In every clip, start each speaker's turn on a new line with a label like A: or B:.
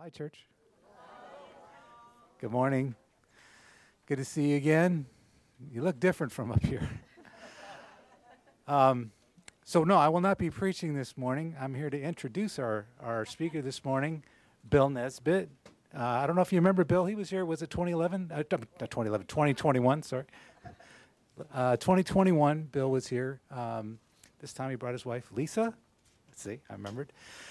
A: Hi, church. Good morning. Good to see you again. You look different from up here. No, I will not be preaching this morning. I'm here to introduce our speaker this morning, Bill Nesbitt. I don't know if you remember Bill. He was here, was it 2011? Not 2011, 2021, sorry. 2021, Bill was here. This time he brought his wife, Lisa. Let's see, I remembered.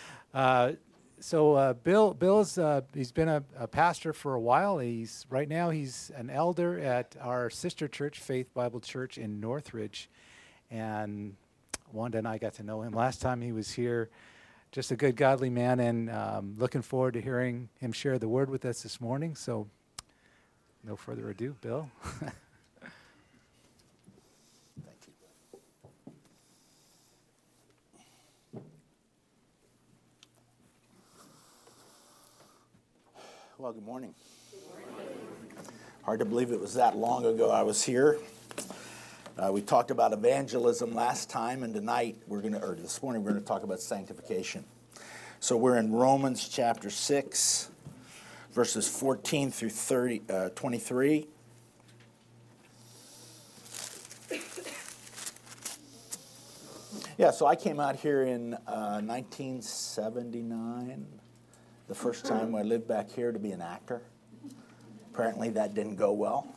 A: Bill's he's been a pastor for a while. Right now he's an elder at our sister church, Faith Bible Church in Northridge, and Wanda and I got to know him last time he was here. Just a good, godly man, and looking forward to hearing him share the word with us this morning. So, no further ado, Bill.
B: Well, good morning. Hard to believe it was that long ago I was here. We talked about evangelism last time, and this morning we're going to talk about sanctification. So we're in Romans chapter 6, verses 14 through 23. Yeah, so I came out here in 1979. The first time I lived back here to be an actor. Apparently that didn't go well.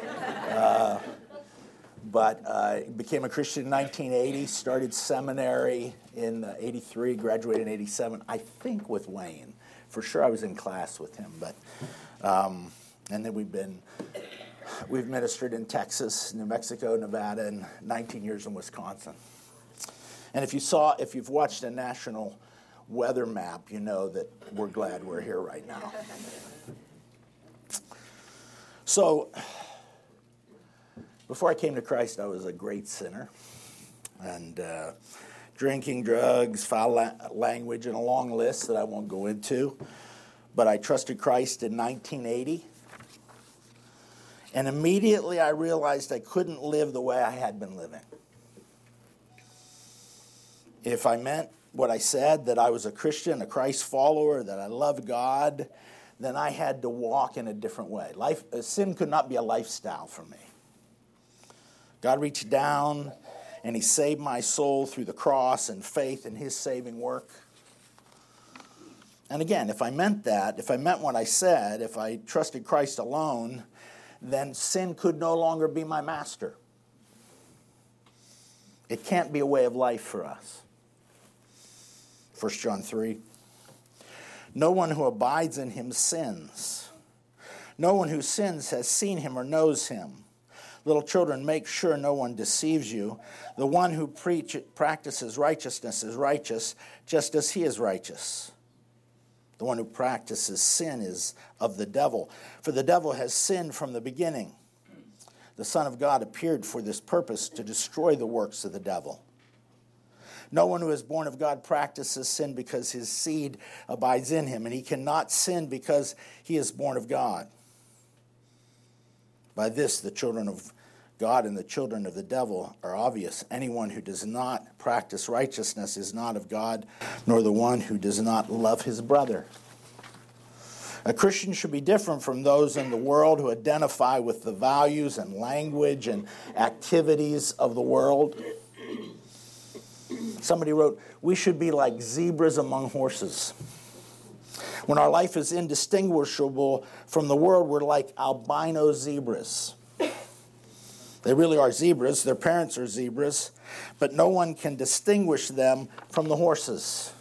B: But I became a Christian in 1980, started seminary in 83, graduated in 87, I think with Wayne. For sure I was in class with him. But and then we've ministered in Texas, New Mexico, Nevada, and 19 years in Wisconsin. And if you've watched a national weather map, you know that we're glad we're here right now. So, before I came to Christ, I was a great sinner. And drinking, drugs, foul language, and a long list that I won't go into. But I trusted Christ in 1980. And immediately I realized I couldn't live the way I had been living. If I meant what I said, that I was a Christian, a Christ follower, that I loved God, then I had to walk in a different way. Sin could not be a lifestyle for me. God reached down and He saved my soul through the cross and faith in His saving work. And again, if I meant what I said, if I trusted Christ alone, then sin could no longer be my master. It can't be a way of life for us. 1 John 3. No one who abides in Him sins. No one who sins has seen Him or knows Him. Little children, make sure no one deceives you. The one who practices righteousness is righteous, just as he is righteous. The one who practices sin is of the devil, for the devil has sinned from the beginning. The Son of God appeared for this purpose, to destroy the works of the devil. No one who is born of God practices sin because his seed abides in him, and he cannot sin because he is born of God. By this, the children of God and the children of the devil are obvious. Anyone who does not practice righteousness is not of God, nor the one who does not love his brother. A Christian should be different from those in the world who identify with the values and language and activities of the world. Somebody wrote, we should be like zebras among horses. When our life is indistinguishable from the world, we're like albino zebras. They really are zebras. Their parents are zebras. But no one can distinguish them from the horses.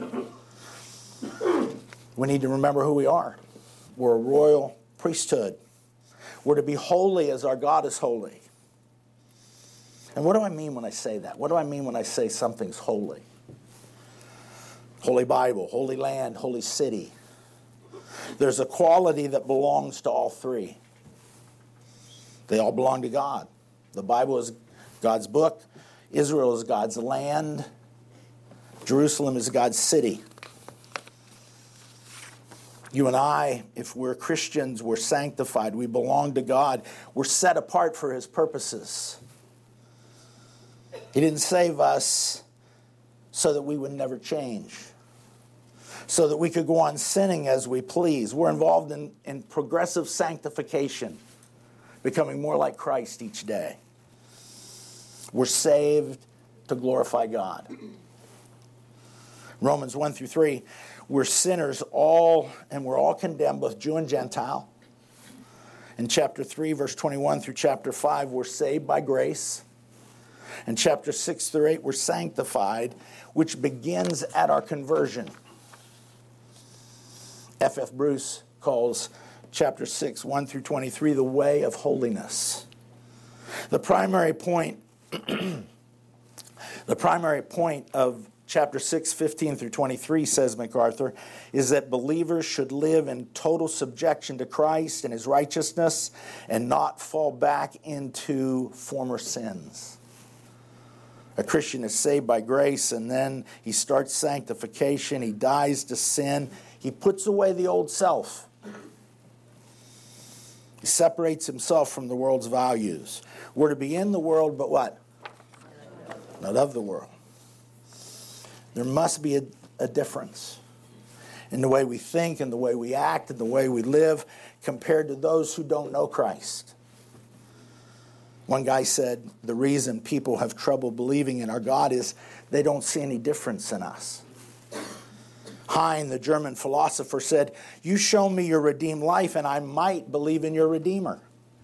B: We need to remember who we are. We're a royal priesthood. We're to be holy as our God is holy. And what do I mean when I say that? What do I mean when I say something's holy? Holy Bible, holy land, holy city. There's a quality that belongs to all three. They all belong to God. The Bible is God's book. Israel is God's land. Jerusalem is God's city. You and I, if we're Christians, we're sanctified. We belong to God. We're set apart for His purposes. He didn't save us so that we would never change. so that we could go on sinning as we please. We're involved in progressive sanctification, becoming more like Christ each day. We're saved to glorify God. Romans 1 through 3, we're sinners all, and we're all condemned, both Jew and Gentile. In chapter 3, verse 21 through chapter 5, we're saved by grace. In chapter 6 through 8, we're sanctified, which begins at our conversion. F.F. Bruce calls chapter 6, 1 through 23, the way of holiness. The primary point of chapter 6, 15 through 23, says MacArthur, is that believers should live in total subjection to Christ and his righteousness and not fall back into former sins. A Christian is saved by grace, and then he starts sanctification. He dies to sin. He puts away the old self. He separates himself from the world's values. We're to be in the world, but what? Not of the world. There must be a difference in the way we think and the way we act and the way we live compared to those who don't know Christ. One guy said the reason people have trouble believing in our God is they don't see any difference in us. Heine, the German philosopher, said, "You show me your redeemed life and I might believe in your Redeemer."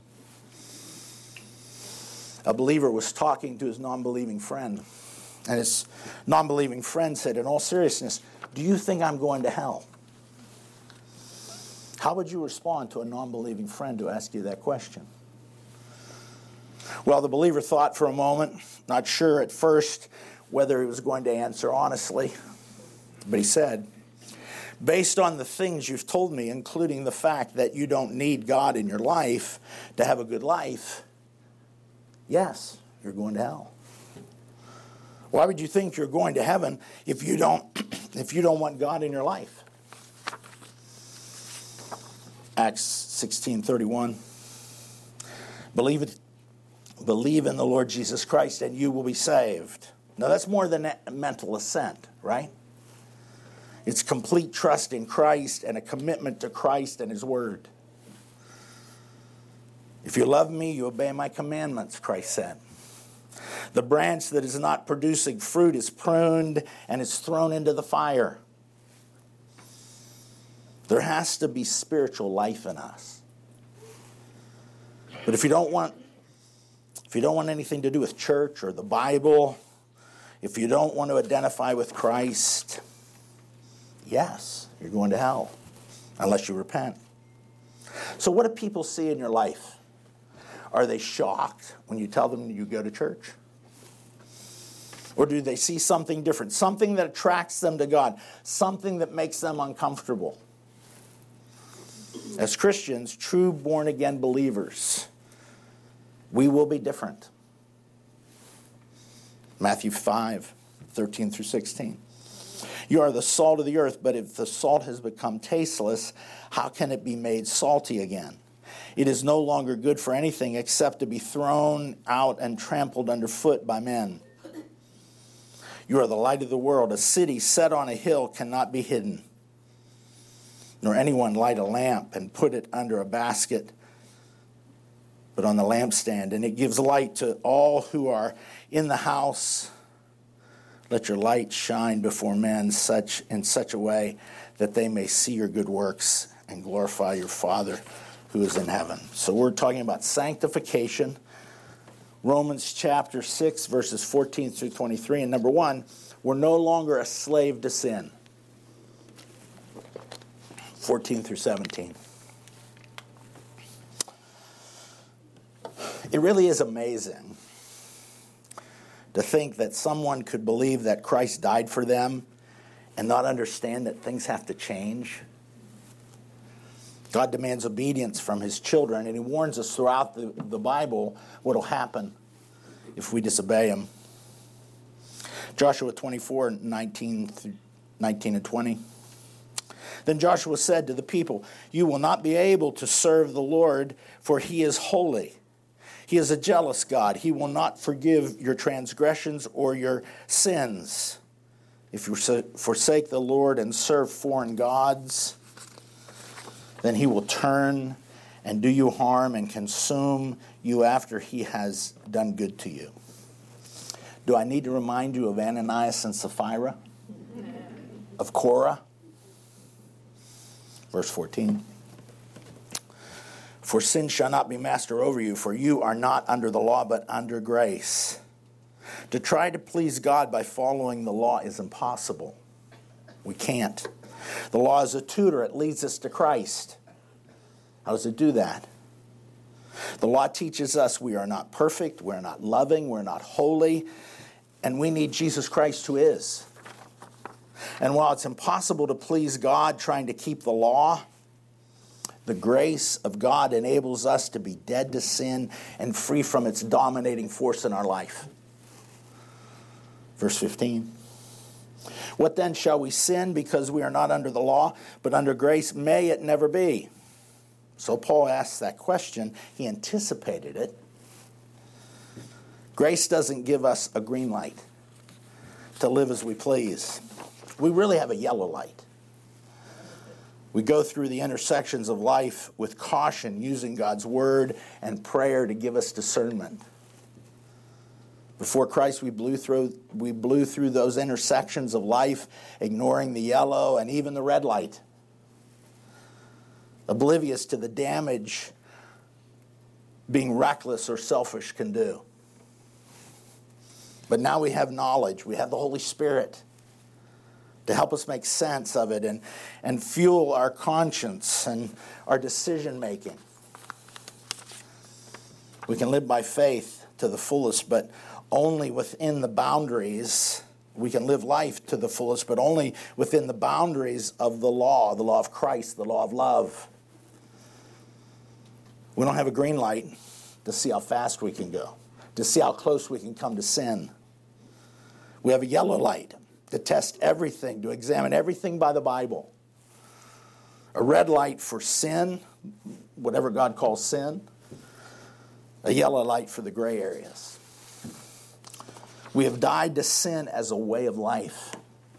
B: A believer was talking to his non-believing friend, and his non-believing friend said, in all seriousness, "Do you think I'm going to hell?" How would you respond to a non-believing friend who asked you that question? Well, the believer thought for a moment, not sure at first whether he was going to answer honestly, but he said, "Based on the things you've told me, including the fact that you don't need God in your life to have a good life, yes, you're going to hell." Why would you think you're going to heaven if you don't want God in your life? Acts 16:31. Believe in the Lord Jesus Christ and you will be saved. Now that's more than a mental assent, right? It's complete trust in Christ and a commitment to Christ and his word. "If you love me, you obey my commandments," Christ said. "The branch that is not producing fruit is pruned and is thrown into the fire." There has to be spiritual life in us. But if you don't want anything to do with church or the Bible, if you don't want to identify with Christ, yes, you're going to hell unless you repent. So what do people see in your life? Are they shocked when you tell them you go to church? Or do they see something different, something that attracts them to God, something that makes them uncomfortable? As Christians, true born-again believers, we will be different. Matthew 5:13 through 16. "You are the salt of the earth, but if the salt has become tasteless, how can it be made salty again? It is no longer good for anything except to be thrown out and trampled underfoot by men. You are the light of the world. A city set on a hill cannot be hidden. Nor anyone light a lamp and put it under a basket, but on the lampstand, and it gives light to all who are in the house. Let your light shine before men in such a way that they may see your good works and glorify your Father who is in heaven." So we're talking about sanctification. Romans chapter 6, verses 14 through 23. And number one, we're no longer a slave to sin. 14 through 17. It really is amazing to think that someone could believe that Christ died for them and not understand that things have to change. God demands obedience from his children, and he warns us throughout the Bible what will happen if we disobey him. Joshua 24, 19 and 20. "Then Joshua said to the people, 'You will not be able to serve the Lord, for he is holy. He is a jealous God. He will not forgive your transgressions or your sins. if you forsake the Lord and serve foreign gods, then he will turn and do you harm and consume you after he has done good to you. Do I need to remind you of Ananias and Sapphira? Of Korah? Verse 14. For sin shall not be master over you, for you are not under the law, but under grace. To try to please God by following the law is impossible. We can't. The law is a tutor. It leads us to Christ. How does it do that? The law teaches us we are not perfect, we're not loving, we're not holy, and we need Jesus Christ who is. And while it's impossible to please God trying to keep the law, the grace of God enables us to be dead to sin and free from its dominating force in our life. Verse 15. What then shall we sin because we are not under the law, but under grace? May it never be. So Paul asks that question. He anticipated it. Grace doesn't give us a green light to live as we please. We really have a yellow light. We go through the intersections of life with caution, using God's word and prayer to give us discernment. Before Christ, we blew through those intersections of life, ignoring the yellow and even the red light, oblivious to the damage being reckless or selfish can do. But now we have knowledge. We have the Holy Spirit to help us make sense of it and fuel our conscience and our decision making. We can live by faith to the fullest, but only within the boundaries. We can live life to the fullest, but only within the boundaries of the law of Christ, the law of love. We don't have a green light to see how fast we can go, to see how close we can come to sin. We have a yellow light to test everything, to examine everything by the Bible. A red light for sin, whatever God calls sin. A yellow light for the gray areas. We have died to sin as a way of life.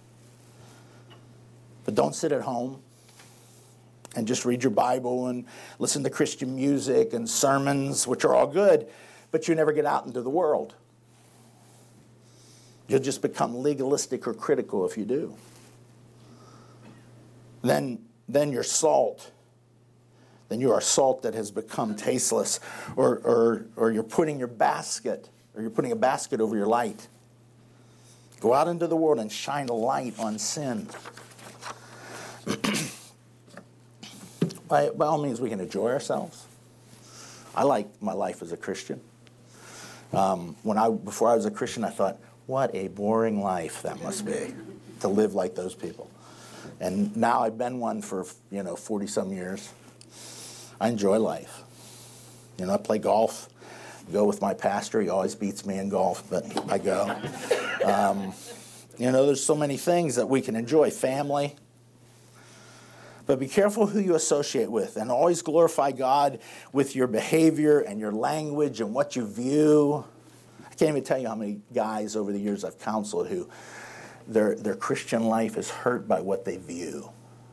B: But don't sit at home and just read your Bible and listen to Christian music and sermons, which are all good, but you never get out into the world. You'll just become legalistic or critical if you do. Then you're salt. Then you are salt that has become tasteless, or you're putting your basket, or you're putting a basket over your light. Go out into the world and shine a light on sin. By all means, we can enjoy ourselves. I like my life as a Christian. Before I was a Christian, I thought, what a boring life that must be to live like those people. And now I've been one for 40-some years. I enjoy life. I play golf. Go with my pastor. He always beats me in golf, but I go. There's so many things that we can enjoy. Family. But be careful who you associate with, and always glorify God with your behavior and your language and what you view. I can't even tell you how many guys over the years I've counseled who their Christian life is hurt by what they view.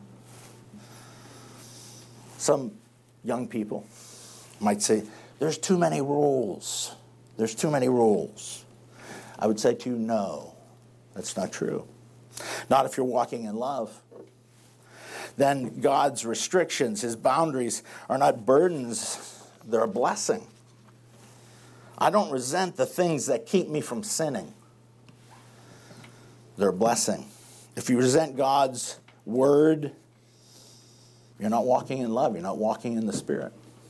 B: Some young people might say, there's too many rules. There's too many rules. I would say to you, no, that's not true. Not if you're walking in love. Then God's restrictions, his boundaries, are not burdens, they're a blessing. I don't resent the things that keep me from sinning. They're a blessing. If you resent God's word, you're not walking in love. You're not walking in the Spirit.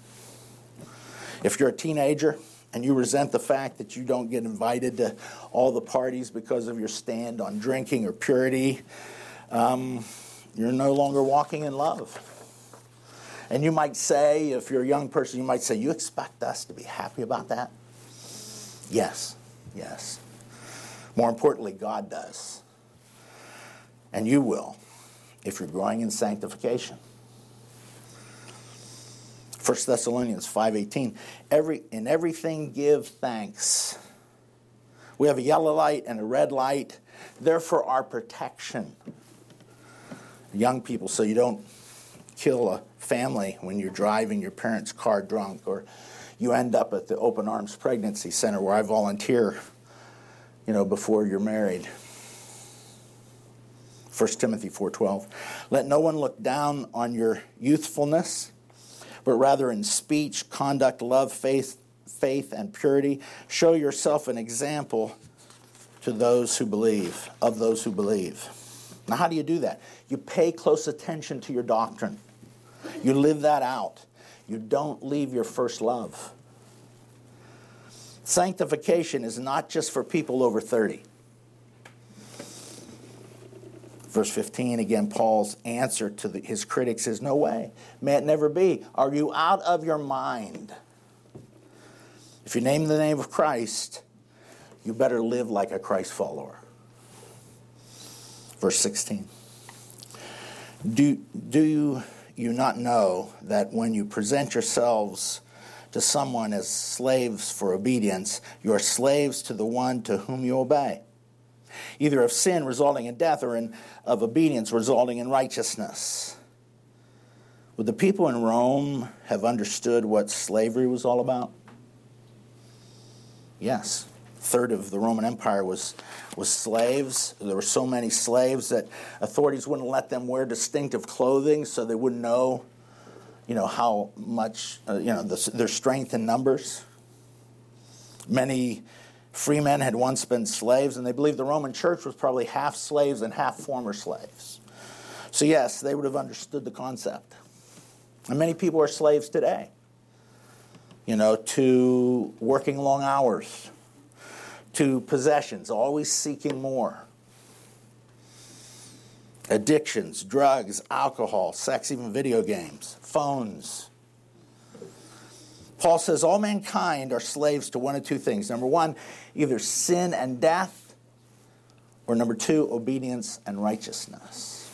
B: If you're a teenager and you resent the fact that you don't get invited to all the parties because of your stand on drinking or purity, you're no longer walking in love. And you might say, if you're a young person, you might say, you expect us to be happy about that? Yes. More importantly, God does. And you will, if you're growing in sanctification. 1 Thessalonians 5:18, in everything give thanks. We have a yellow light and a red light. They're for our protection. Young people, so you don't kill a family when you're driving your parents' car drunk, or you end up at the Open Arms Pregnancy Center where I volunteer, before you're married. 1 Timothy 4:12. Let no one look down on your youthfulness, but rather in speech, conduct, love, faith, and purity, show yourself an example to those who believe, of those who believe. Now, how do you do that? You pay close attention to your doctrine. You live that out. You don't leave your first love. Sanctification is not just for people over 30. Verse 15, again, Paul's answer to his critics is, no way. May it never be. Are you out of your mind? If you name the name of Christ, you better live like a Christ follower. Verse 16. Do you not know that when you present yourselves to someone as slaves for obedience, you are slaves to the one to whom you obey, either of sin resulting in death or of obedience resulting in righteousness? Would the people in Rome have understood what slavery was all about? Yes. A third of the Roman Empire was slaves. There were so many slaves that authorities wouldn't let them wear distinctive clothing, so they wouldn't know, how much, their strength in numbers. Many free men had once been slaves, and they believed the Roman church was probably half slaves and half former slaves. So yes, they would have understood the concept. And many people are slaves today, to working long hours, to possessions, always seeking more. Addictions, drugs, alcohol, sex, even video games, phones. Paul says all mankind are slaves to one of two things. Number one, either sin and death, or number two, obedience and righteousness.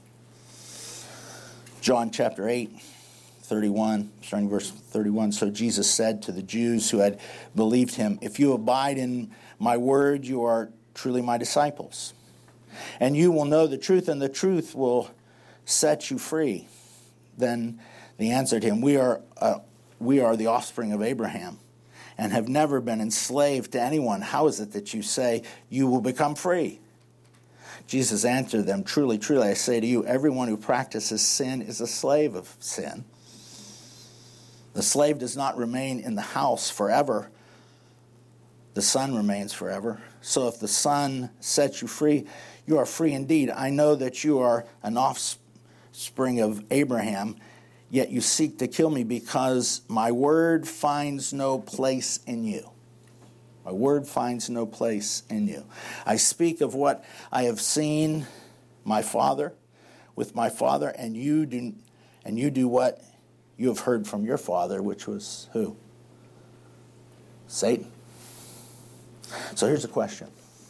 B: John chapter 8, 31, starting verse 31. So Jesus said to the Jews who had believed him, if you abide in my word, you are truly my disciples. And you will know the truth, and the truth will set you free. Then they answered him, we are the offspring of Abraham and have never been enslaved to anyone. How is it that you say you will become free? Jesus answered them, truly, truly, I say to you, everyone who practices sin is a slave of sin. The slave does not remain in the house forever. The Son remains forever. So if the Son sets you free, you are free indeed. I know that you are an offspring of Abraham, yet you seek to kill me because my word finds no place in you. My word finds no place in you. I speak of what I have seen my Father with my Father, and you do what you have heard from your father, which was who? Satan. So here's the question.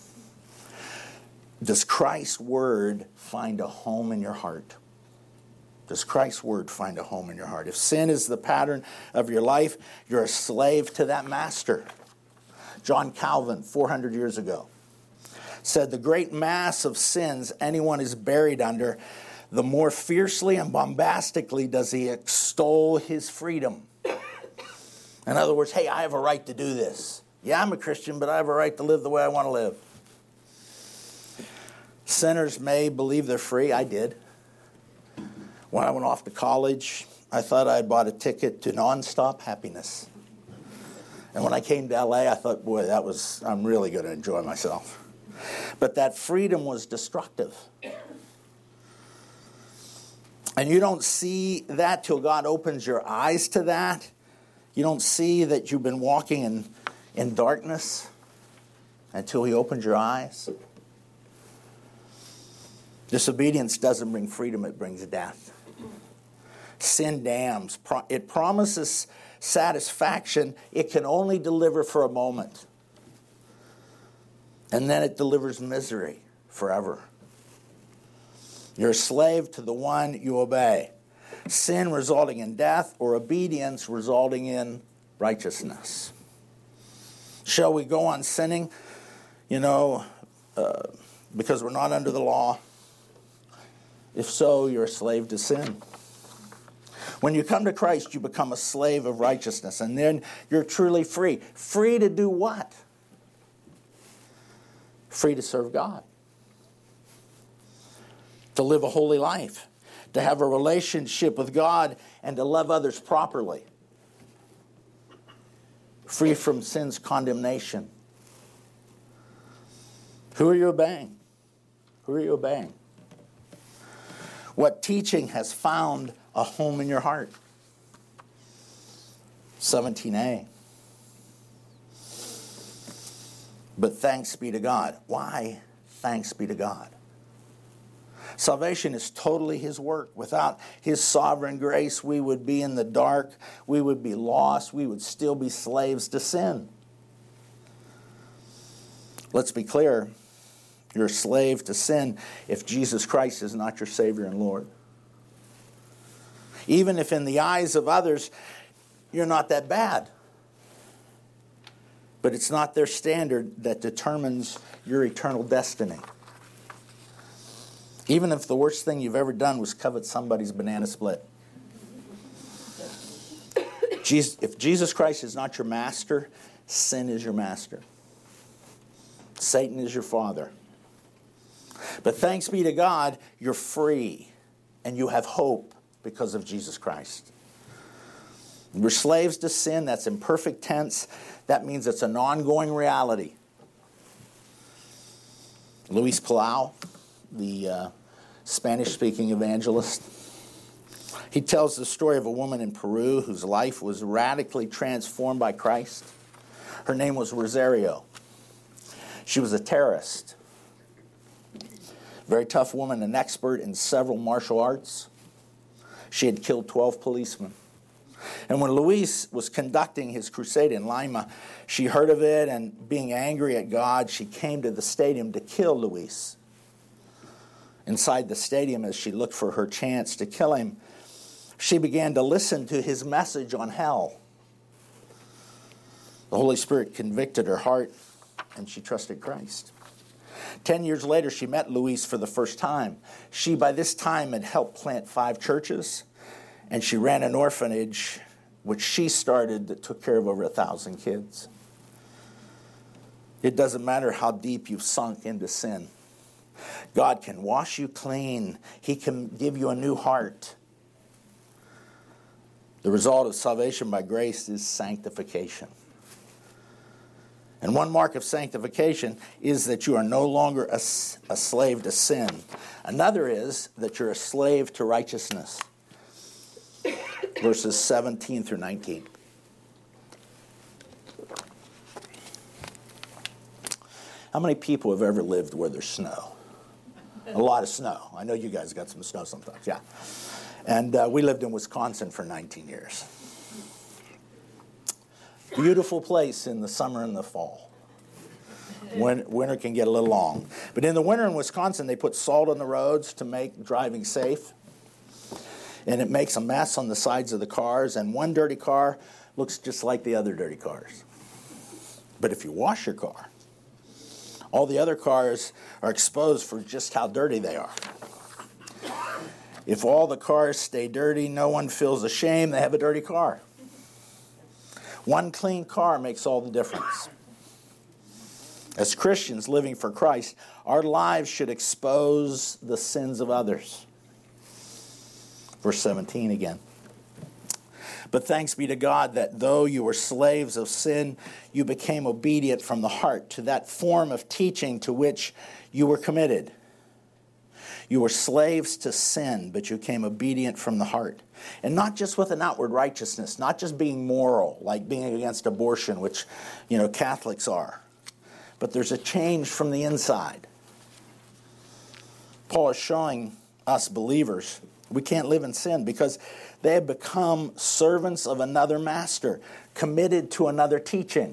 B: Does Christ's word find a home in your heart? Does Christ's word find a home in your heart? If sin is the pattern of your life, you're a slave to that master. John Calvin, 400 years ago, said the great mass of sins anyone is buried under, the more fiercely and bombastically does he extol his freedom. In other words, hey, I have a right to do this. Yeah, I'm a Christian, but I have a right to live the way I want to live. Sinners may believe they're free. I did. When I went off to college, I thought I had bought a ticket to nonstop happiness. And when I came to LA, I thought, boy, I'm really going to enjoy myself. But that freedom was destructive. And you don't see that till God opens your eyes to that. You don't see that you've been walking in darkness until he opens your eyes. Disobedience doesn't bring freedom, it brings death. Sin damns. It promises satisfaction. It can only deliver for a moment. And then it delivers misery forever. You're a slave to the one you obey. Sin resulting in death, or obedience resulting in righteousness. Shall we go on sinning? because we're not under the law? If so, you're a slave to sin. When you come to Christ, you become a slave of righteousness, and then you're truly free. Free to do what? Free to serve God. To live a holy life. To have a relationship with God and to love others properly. Free from sin's condemnation. Who are you obeying? Who are you obeying? What teaching has found a home in your heart? 17a. But thanks be to God. Why thanks be to God? Salvation is totally His work. Without His sovereign grace, we would be in the dark. We would be lost. We would still be slaves to sin. Let's be clear. You're a slave to sin if Jesus Christ is not your Savior and Lord. Even if in the eyes of others, you're not that bad. But it's not their standard that determines your eternal destiny. Even if the worst thing you've ever done was covet somebody's banana split. If Jesus Christ is not your master, sin is your master. Satan is your father. But thanks be to God, you're free and you have hope because of Jesus Christ. We're slaves to sin. That's in perfect tense. That means it's an ongoing reality. Luis Palau, the Spanish-speaking evangelist, he tells the story of a woman in Peru whose life was radically transformed by Christ. Her name was Rosario. She was a terrorist. Very tough woman, an expert in several martial arts. She had killed 12 policemen. And when Luis was conducting his crusade in Lima, she heard of it, and being angry at God, she came to the stadium to kill Luis. Inside the stadium, as she looked for her chance to kill him, she began to listen to his message on hell. The Holy Spirit convicted her heart, and she trusted Christ. 10 years later, she met Luis for the first time. She, by this time, had helped plant 5 churches, and she ran an orphanage, which she started, that took care of over 1,000 kids. It doesn't matter how deep you've sunk into sin. God can wash you clean. He can give you a new heart. The result of salvation by grace is sanctification. And one mark of sanctification is that you are no longer a slave to sin. Another is that you're a slave to righteousness. Verses 17 through 19. How many people have ever lived where there's snow? A lot of snow. I know you guys got some snow sometimes, yeah. And we lived in Wisconsin for 19 years. Beautiful place in the summer and the fall. Winter can get a little long. But in the winter in Wisconsin, they put salt on the roads to make driving safe. And it makes a mess on the sides of the cars. And one dirty car looks just like the other dirty cars. But if you wash your car, all the other cars are exposed for just how dirty they are. If all the cars stay dirty, no one feels ashamed they have a dirty car. One clean car makes all the difference. As Christians living for Christ, our lives should expose the sins of others. Verse 17 again. But thanks be to God that though you were slaves of sin, you became obedient from the heart to that form of teaching to which you were committed. You were slaves to sin, but you became obedient from the heart. And not just with an outward righteousness, not just being moral, like being against abortion, which, Catholics are. But there's a change from the inside. Paul is showing us believers we can't live in sin because they have become servants of another master, committed to another teaching.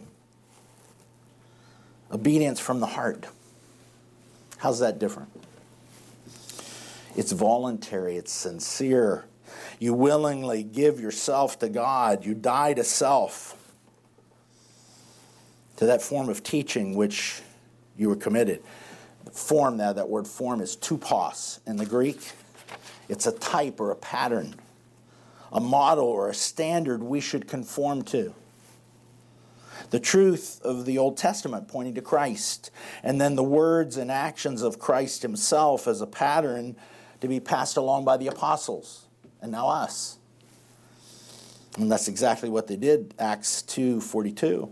B: Obedience from the heart. How's that different? It's voluntary. It's sincere. You willingly give yourself to God. You die to self, to that form of teaching which you were committed. form there, that word form is tupos in the Greek. It's a type or a pattern, a model or a standard we should conform to. The truth of the Old Testament pointing to Christ, and then the words and actions of Christ himself as a pattern to be passed along by the apostles, and now us. And that's exactly what they did, Acts 2:42.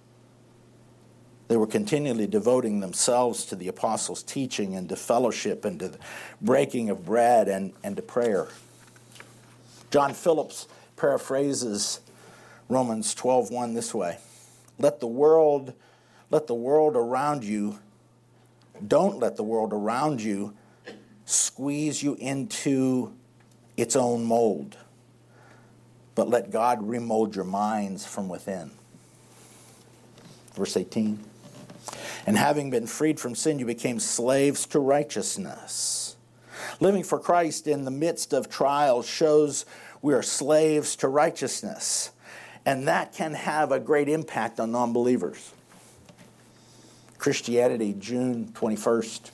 B: They were continually devoting themselves to the apostles' teaching and to fellowship and to the breaking of bread and to prayer. John Phillips paraphrases Romans 12:1 this way. Let the world around you, don't let the world around you squeeze you into its own mold, but let God remold your minds from within. Verse 18. And having been freed from sin, you became slaves to righteousness. Living for Christ in the midst of trials shows we are slaves to righteousness. And that can have a great impact on non-believers. Christianity, June 21st,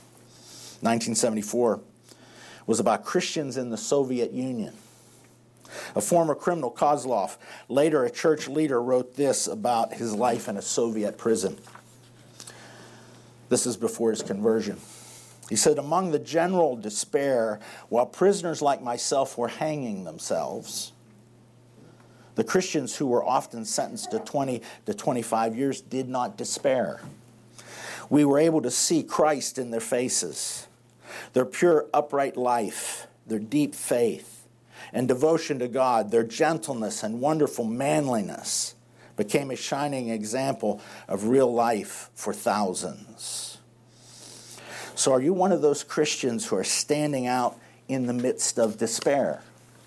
B: 1974, was about Christians in the Soviet Union. A former criminal, Kozlov, later a church leader, wrote this about his life in a Soviet prison. This is before his conversion. He said, among the general despair, while prisoners like myself were hanging themselves, the Christians who were often sentenced to 20 to 25 years did not despair. We were able to see Christ in their faces, their pure, upright life, their deep faith and devotion to God, their gentleness and wonderful manliness became a shining example of real life for thousands. So are you one of those Christians who are standing out in the midst of despair?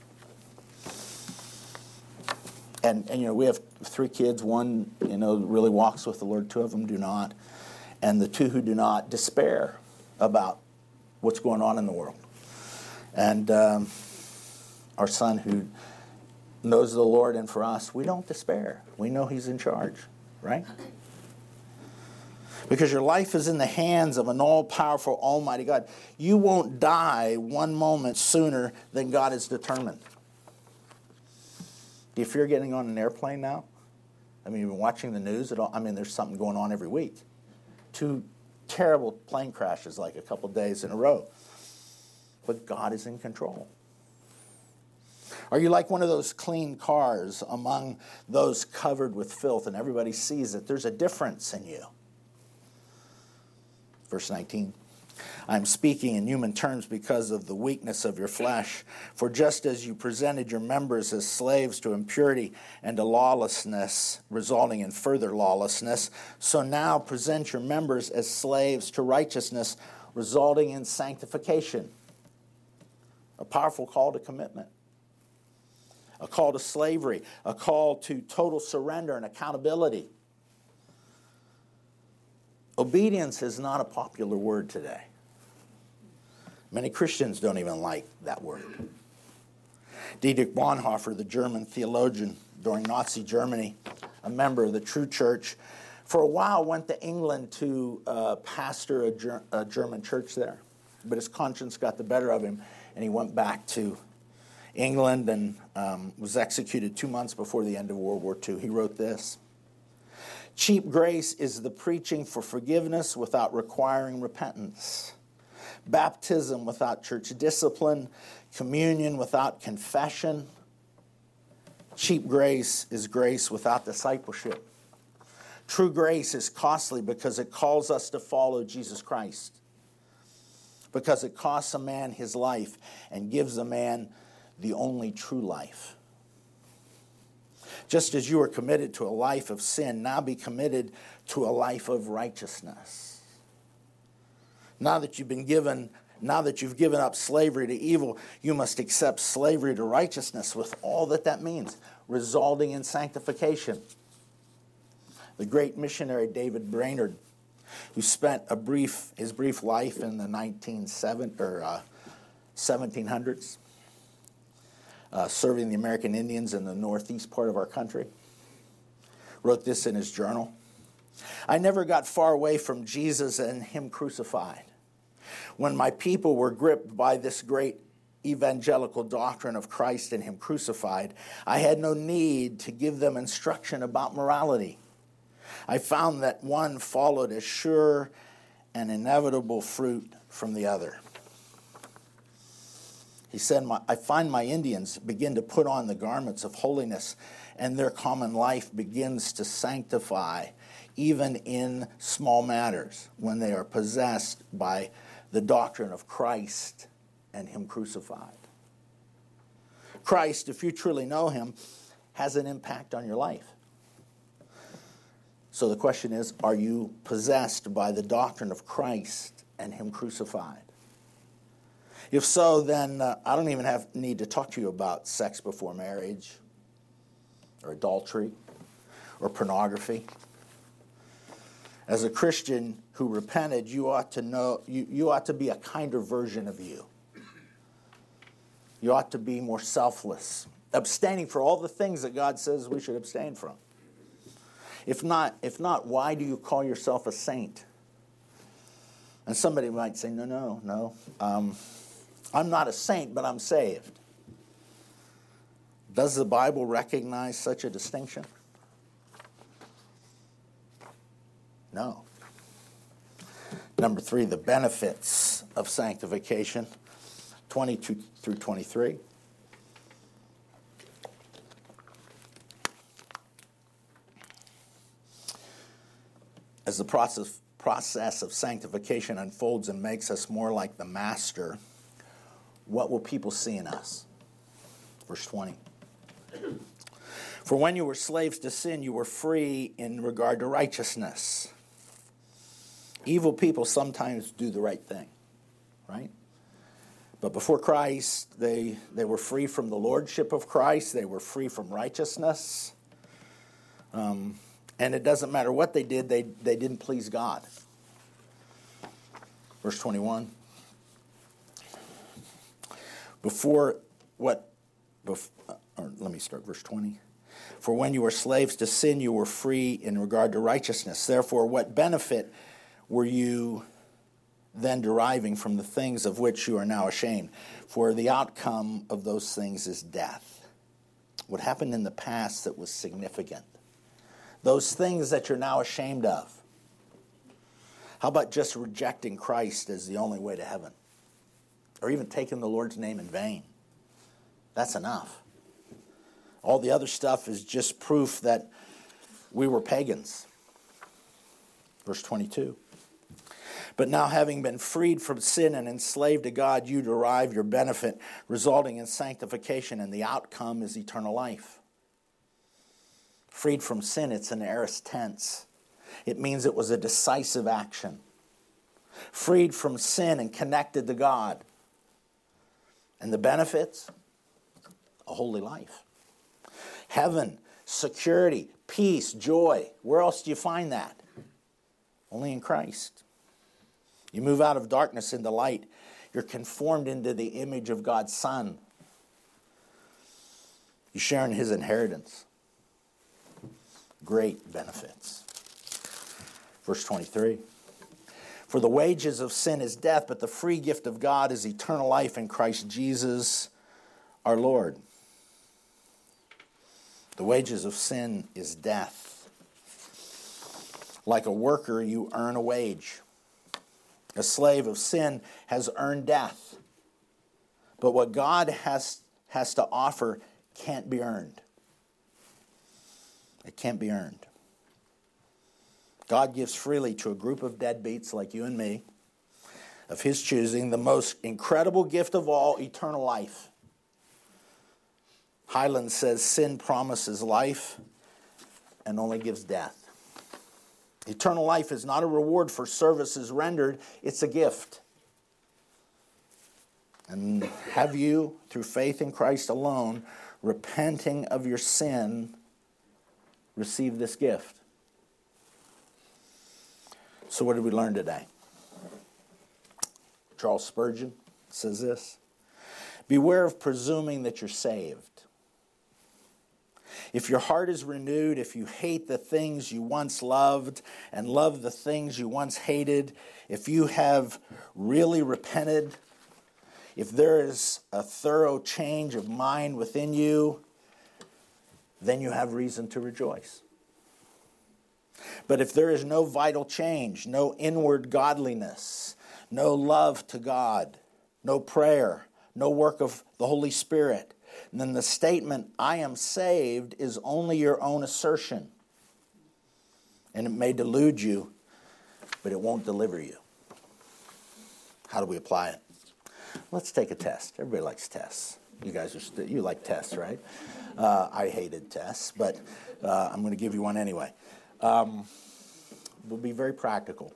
B: And we have 3 kids. One, really walks with the Lord. 2 of them do not. And the 2 who do not despair about what's going on in the world. And our son who knows the Lord, and for us, we don't despair. We know he's in charge, right? Because your life is in the hands of an all-powerful, almighty God. You won't die one moment sooner than God is determined. Do you fear getting on an airplane now? You've been watching the news at all. There's something going on every week. 2 terrible plane crashes like a couple days in a row. But God is in control. Are you like one of those clean cars among those covered with filth, and everybody sees that there's a difference in you? Verse 19. I'm speaking in human terms because of the weakness of your flesh. For just as you presented your members as slaves to impurity and to lawlessness, resulting in further lawlessness, so now present your members as slaves to righteousness, resulting in sanctification. A powerful call to commitment. A call to slavery. A call to total surrender and accountability. Obedience is not a popular word today. Many Christians don't even like that word. Dietrich Bonhoeffer, the German theologian during Nazi Germany, a member of the True Church, for a while went to England to pastor a German church there. But his conscience got the better of him, and he went back to England and was executed 2 months before the end of World War II. He wrote this: cheap grace is the preaching for forgiveness without requiring repentance, baptism without church discipline, communion without confession. Cheap grace is grace without discipleship. True grace is costly because it calls us to follow Jesus Christ, because it costs a man his life and gives a man the only true life. Just as you are committed to a life of sin, now be committed to a life of righteousness. Now that you've given up slavery to evil, you must accept slavery to righteousness with all that means, resulting in sanctification. The great missionary David Brainerd, who spent his brief life in the 1700s, serving the American Indians in the northeast part of our country, wrote this in his journal: I never got far away from Jesus and him crucified. When my people were gripped by this great evangelical doctrine of Christ and Him crucified, I had no need to give them instruction about morality. I found that one followed as sure and inevitable fruit from the other. He said, I find my Indians begin to put on the garments of holiness, and their common life begins to sanctify, even in small matters, when they are possessed by the doctrine of Christ and Him crucified. Christ, if you truly know Him, has an impact on your life. So the question is, are you possessed by the doctrine of Christ and Him crucified? If so, then I don't even need to talk to you about sex before marriage, or adultery, or pornography. As a Christian who repented, you ought to know you ought to be a kinder version of you. You ought to be more selfless, abstaining for all the things that God says we should abstain from. If not, why do you call yourself a saint? And somebody might say, no. I'm not a saint, but I'm saved. Does the Bible recognize such a distinction? No. Number 3, the benefits of sanctification, 22 through 23. As the process of sanctification unfolds and makes us more like the Master, what will people see in us? Verse 20. For when you were slaves to sin, you were free in regard to righteousness. Evil people sometimes do the right thing, right? But before Christ, they were free from the lordship of Christ. They were free from righteousness. And it doesn't matter what they did, they didn't please God. Verse 21. Let me start verse 20. For when you were slaves to sin, you were free in regard to righteousness. Therefore, what benefit were you then deriving from the things of which you are now ashamed? For the outcome of those things is death. What happened in the past that was significant? Those things that you're now ashamed of. How about just rejecting Christ as the only way to heaven? Or even taking the Lord's name in vain? That's enough. All the other stuff is just proof that we were pagans. Verse 22. But now, having been freed from sin and enslaved to God, you derive your benefit, resulting in sanctification, and the outcome is eternal life. Freed from sin, it's an aorist tense. It means it was a decisive action. Freed from sin and connected to God. And the benefits? A holy life. Heaven, security, peace, joy. Where else do you find that? Only in Christ. You move out of darkness into light. You're conformed into the image of God's Son. You share in His inheritance. Great benefits. Verse 23. For the wages of sin is death, but the free gift of God is eternal life in Christ Jesus our Lord. The wages of sin is death. Like a worker, you earn a wage. A slave of sin has earned death. But what God has to offer can't be earned. It can't be earned. God gives freely to a group of deadbeats like you and me, of His choosing, the most incredible gift of all, eternal life. Highland says sin promises life and only gives death. Eternal life is not a reward for services rendered, it's a gift. And have you, through faith in Christ alone, repenting of your sin, received this gift? So what did we learn today? Charles Spurgeon says this: beware of presuming that you're saved. If your heart is renewed, if you hate the things you once loved and love the things you once hated, if you have really repented, if there is a thorough change of mind within you, then you have reason to rejoice. But if there is no vital change, no inward godliness, no love to God, no prayer, no work of the Holy Spirit, then the statement, I am saved, is only your own assertion. And it may delude you, but it won't deliver you. How do we apply it? Let's take a test. Everybody likes tests. You guys you like tests, right? I hated tests, but I'm going to give you one anyway. We'll be very practical.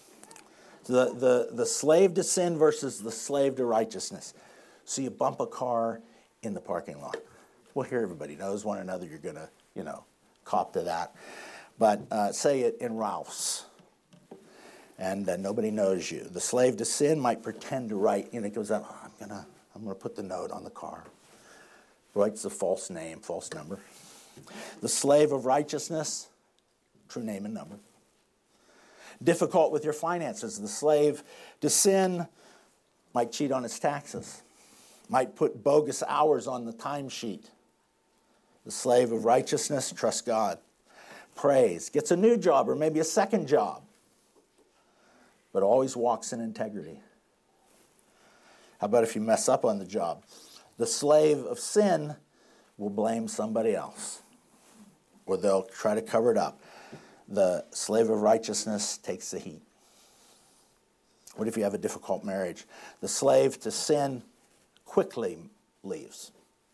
B: The slave to sin versus the slave to righteousness. So you bump a car in the parking lot. Well, here everybody knows one another. You're going to, cop to that. But say it in Ralph's, and nobody knows you. The slave to sin might pretend to write. It goes out. I'm gonna put the note on the car. Writes a false name, false number. The slave of righteousness, true name and number. Difficult with your finances. The slave to sin might cheat on his taxes. Might put bogus hours on the timesheet. The slave of righteousness trusts God. Prays. Gets a new job or maybe a second job. But always walks in integrity. How about if you mess up on the job? The slave of sin will blame somebody else. Or they'll try to cover it up. The slave of righteousness takes the heat. What if you have a difficult marriage? The slave to sin quickly leaves.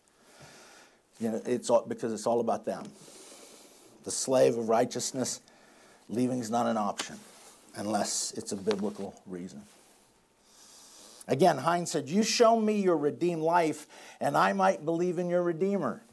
B: It's all, because it's all about them. The slave of righteousness, leaving is not an option unless it's a biblical reason. Again, Hines said, you show me your redeemed life and I might believe in your Redeemer.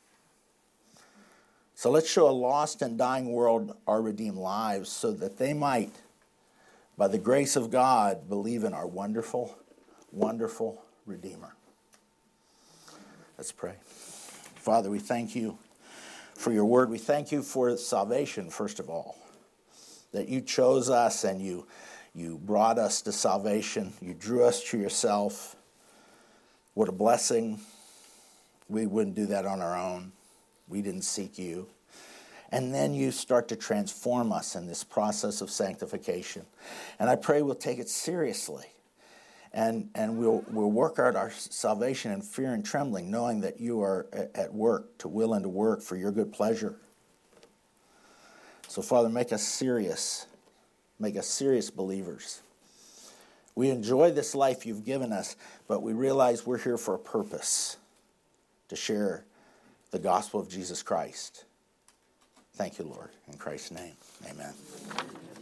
B: So let's show a lost and dying world our redeemed lives so that they might, by the grace of God, believe in our wonderful, wonderful Redeemer. Let's pray. Father, we thank you for your word. We thank you for salvation, first of all, that you chose us and you brought us to salvation. You drew us to yourself. What a blessing. We wouldn't do that on our own. We didn't seek you. And then you start to transform us in this process of sanctification. And I pray we'll take it seriously. And we'll work out our salvation in fear and trembling, knowing that you are at work, to will and to work for your good pleasure. So, Father, make us serious. Make us serious believers. We enjoy this life you've given us, but we realize we're here for a purpose, to share the gospel of Jesus Christ. Thank you, Lord. In Christ's name, amen.